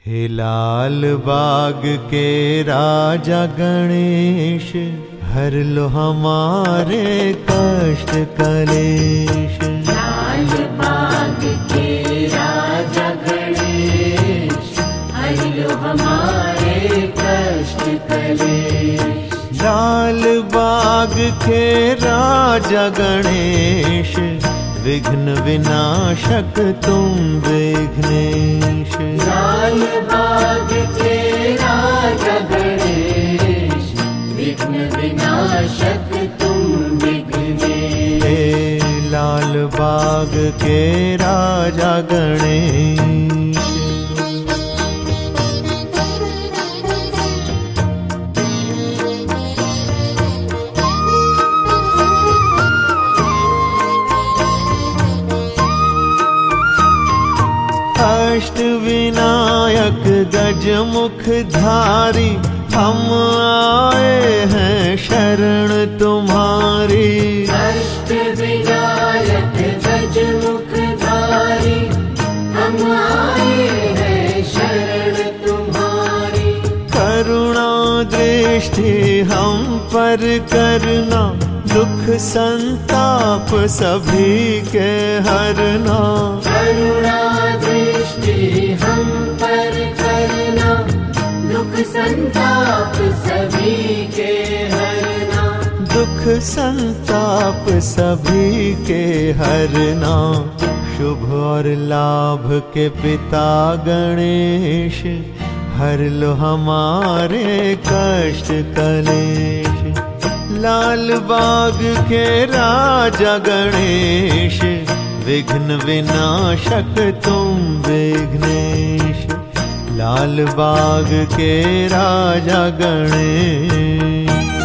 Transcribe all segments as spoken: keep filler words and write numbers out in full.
हे लाल बाग के राजा गणेश, हर लो हमारे कष्ट कलेश। लाल बाग के राजा गणेश, हर लो हमारे कष्ट कलेश। लाल बाग के राजा गणेश, विघ्न विनाशक तुम विघ्नेश। लाल बाग के राजा गणेश, विघ्न विनाशक तुम विघ्नेश। हे लाल बाग के राजा गणेश। अष्ट विनायक गज मुख धारी, हम आए हैं शरण तुम्हारी। अष्ट विनायक गज मुख धारी, हम आए हैं शरण तुम्हारी। करुणा दृष्टि हम पर करना, दुख संताप सभी के हरना। करुणा दृष्टि हम पर करना, दुख संताप सभी के हरना। दुख संताप सभी के हरना। शुभ और लाभ के पिता गणेश, हर लो हमारे कष्ट कलेश। लाल बाग के राजा गणेश, विघ्न विनाशक तुम विघ्नेश। लाल बाग के राजा गणेश।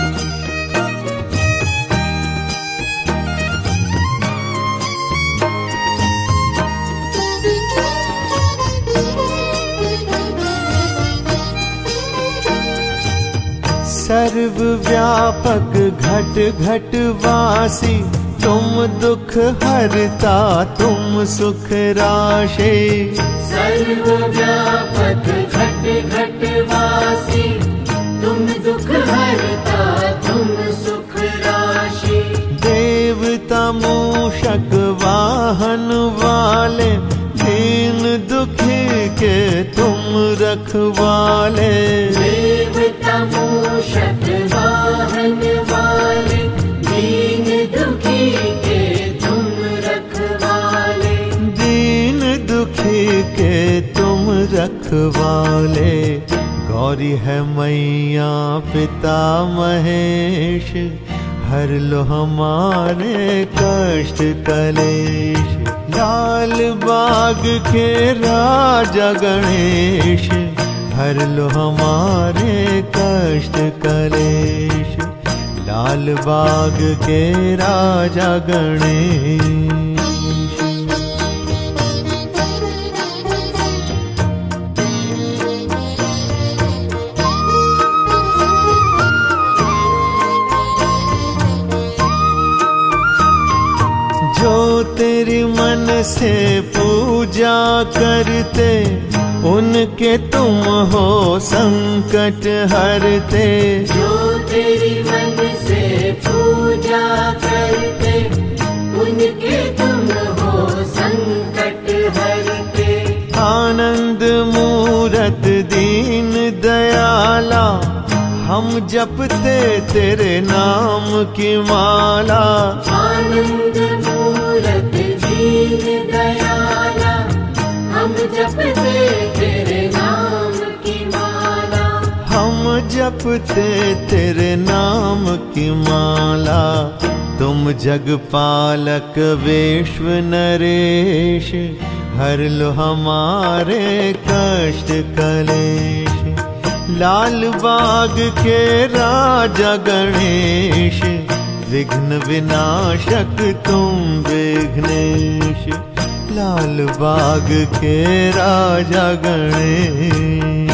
सर्वव्यापक घट घट वासी, तुम दुख हरता तुम सुख राशि। सर्वव्यापक घट घट वासी, तुम दुख हरता तुम सुख राशि। देवता मूषक वाहन वाले, दीन दुखी के तुम रखवाले। देवता मूषक वाहन वाले, दीन दुखी के तुम रखवाले। दीन दुखी के तुम रखवाले। गौरी है मैया पिता महेश, हर लो हमारे कष्ट कलेश। लाल बाग के राजा गणेश, हर लो हमारे कष्ट कलेश। लाल बाग के राजा गणेश। जो तेरी मन से पूजा करते, उनके तुम हो संकट हरते। जो तेरी मन से पूजा करते, उनके तुम हो संकट हरते। आनंद मूरत दीन दयाला, हम जपते तेरे नाम की माला। आनंद मूरत दीन दयाला, हम जपते तेरे नाम की माला। हम जपते तेरे नाम की माला। तुम जगपालक विश्व नरेश, हर लो हमारे कष्ट कलेश। लाल बाग के राजा गणेश, विघ्न विनाशक तुम विघ्नेश। लाल बाग के राजा गणेश।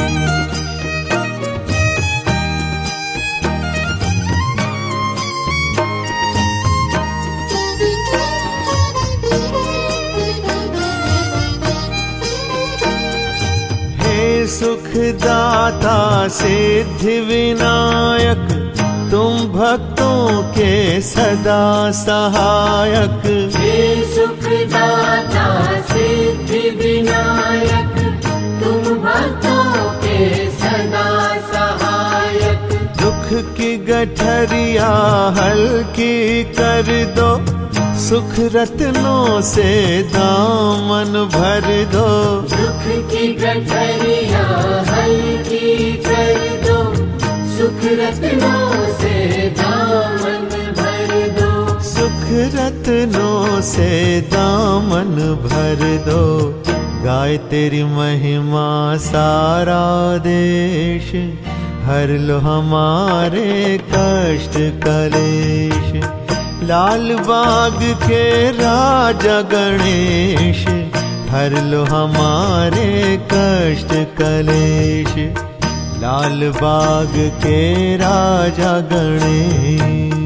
सुखदाता सिद्धि विनायक, तुम भक्तों के सदा सहायक। हे सुखदाता सिद्धि विनायक, तुम भक्तों के सदा सहायक। दुख की गठरिया हल्की कर दो, सुख रत्नों से दामन भर दो। दुख की गठरिया हल्की कर दो, सुख रत्नों से दामन भर दो। सुख रत्नों से दामन भर दो। गाय तेरी महिमा सारा देश, हर लो हमारे कष्ट कलेश। लाल बाग के राजा गणेश, हर लो हमारे कष्ट कलेश। लाल बाग के राजा गणेश।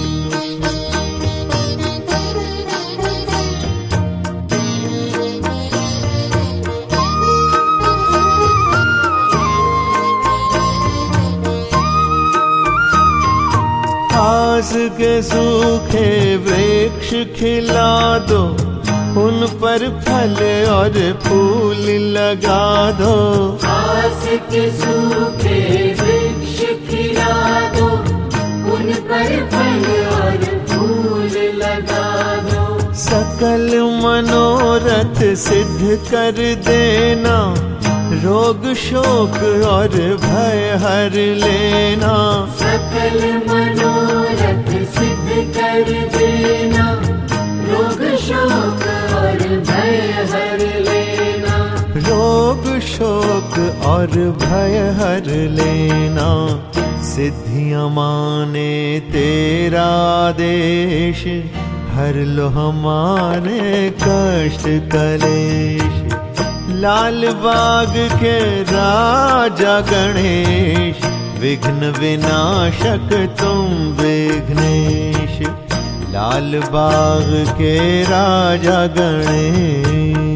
घास के सूखे वृक्ष खिला दो, उन पर फल और फूल लगा दो। घास के सूखे वृक्ष खिला दो, उन पर फल और फूल लगा दो। सकल मनोरथ सिद्ध कर देना, रोग शोक और भय हर लेना। सकल मनोरथ सिद्ध कर देना, रोग शोक और भय हर लेना। रोग शोक और भय हर लेना। सिद्धियां माने तेरा देश, हर लो हमारे कष्ट कलेश। लाल बाग के राजा गणेश, विघ्न विनाशक तुम विघ्नेश। लाल बाग के राजा गणेश।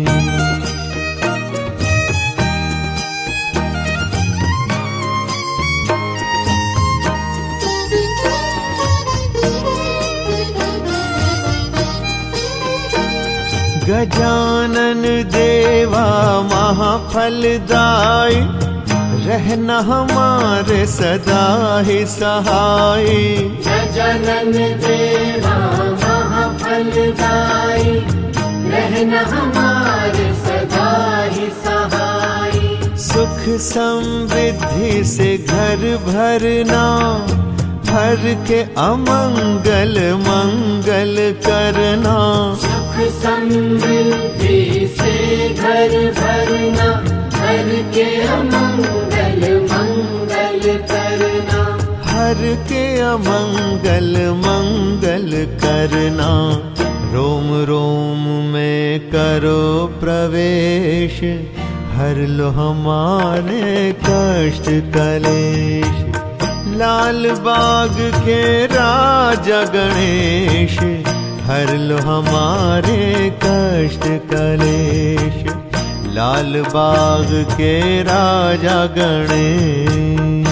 गजानन देवा महाफलदाई, रहना हमारे सदा ही सहाय। गजानन देवा महाफलदाई, रहना हमारे सदा ही सहाय। सुख समृद्धि से घर भरना, भर के अमंगल मंगल करना। सुख समृद्धि से घर भरना, हर के अमंगल मंगल करना। हर के अमंगल मंगल करना। रोम रोम में करो प्रवेश, हर लो हमारे कष्ट कलेश। लाल बाग के राजा गणेश, हर लो हमारे कष्ट कलेश। लाल बाग के राजा गणेश।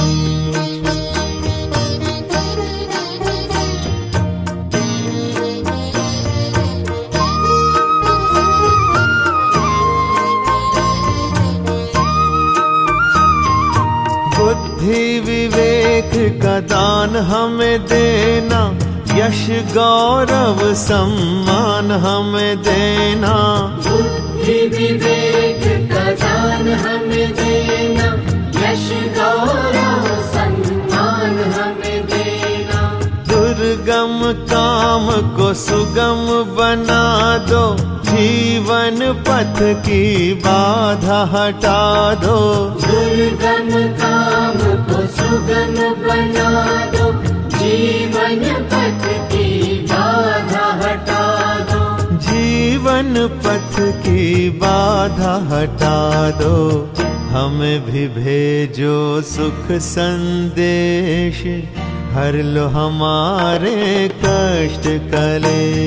बुद्धि विवेक का दान हमें देना, यश गौरव सम्मान हमें देना। बुद्धि विवेक का दान हमें देना, यश गौरव सम्मान हमें देना। दुर्गम काम को सुगम बना दो, जीवन पथ की बाधा हटा दो। दुर्गम काम को सुगम बना दो, जीवन पथ की बाधा हटा दो। जीवन पथ की बाधा हटा दो। हमें भी भेजो सुख संदेश, हर लो हमारे कष्ट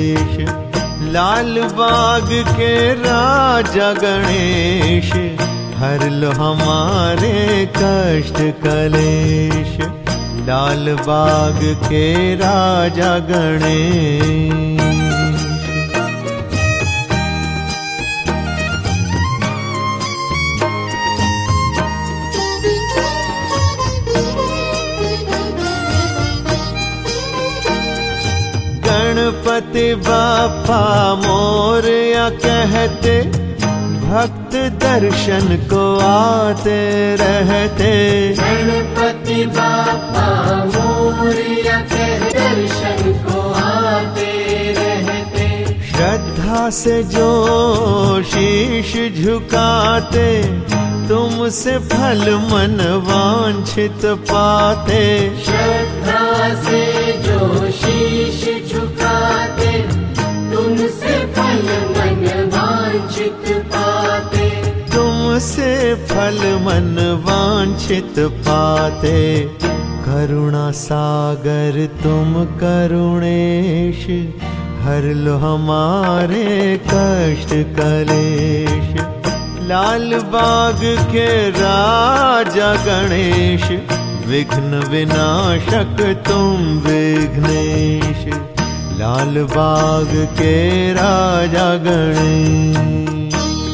कलेश। लाल बाग के राजा गणेश, हर लो हमारे कष्ट कलेश। लाल बाग के राजा गणेश। गणपति बापा मोरया कहते, भक्त दर्शन को आते रहते। गणपति बापा मोरया कहते, दर्शन को आते रहते। श्रद्धा से जो शीश झुकाते, तुमसे फल मन वांछित पाते। श्रद्धा से जो शीश झुकाते, तुमसे फल मन वांछित पाते। तुमसे फल मन वांछित पाते। करुणा सागर तुम करुणेश, हर लो हमारे कष्ट कलेश। लाल बाग के राजा गणेश, विघ्न विनाशक तुम विघ्नेश। लाल बाग के राजा गणेश।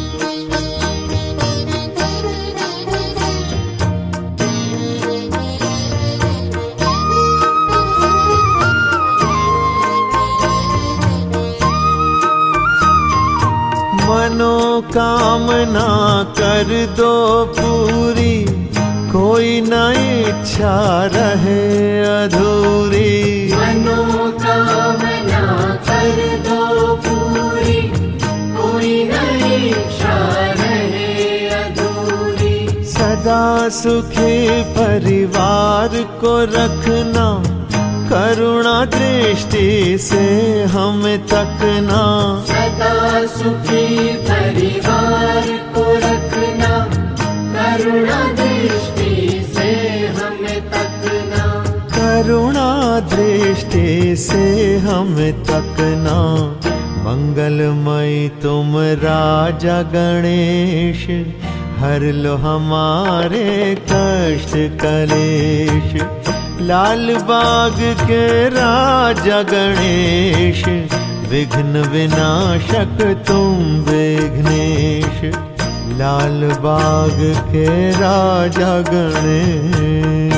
मनोकामना कर दो पूरी, कोई न इच्छा रहे अधूरी। मनोकामना कर दो पूरी, कोई न इच्छा रहे अधूरी। सदा सुखी परिवार को रखना, करुणा दृष्टि से हमें तकना। सदा सुखी परिवार को रखना, करुणा दृष्टि से हमें तकना। करुणा दृष्टि से हमें तकना। मंगलमय तुम राजा गणेश, हर लो हमारे कष्ट कलेश। लाल बाग के राजा गणेश, विघ्न विनाशक तुम विघ्नेश। लाल बाग के राजा गणेश।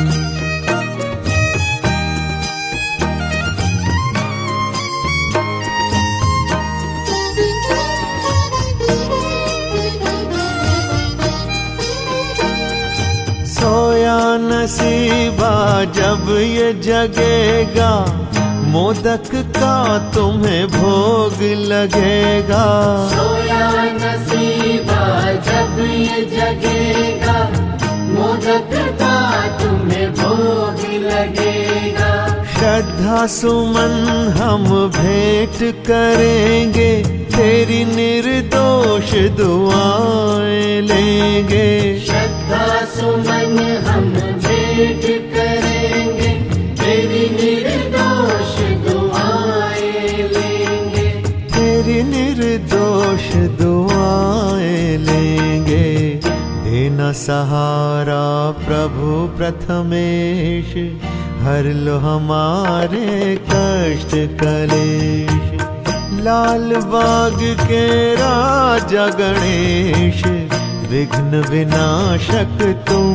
सोया नसीबा जब ये जगेगा, मोदक का तुम्हें भोग लगेगा। सोया नसीबा जब ये जगेगा, मोदक का तुम्हें भोग लगेगा। श्रद्धा सुमन हम भेंट करेंगे, तेरी निर्दोष दुआएं लेंगे। श्रद्धा सुमन हम भेंट करेंगे, तेरी निर्दोष दुआएं लेंगे। तेरी निर्दोष दुआएं लेंगे। देना सहारा प्रभु प्रथमेश, हर लो हमारे कष्ट कलेश। लाल बाग के राजा गणेश, विघ्न विनाशक तुम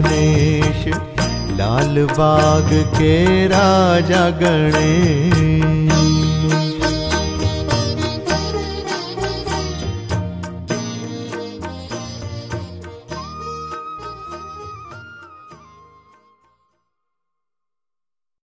विघ्नेश। लाल बाग के राजा गणेश।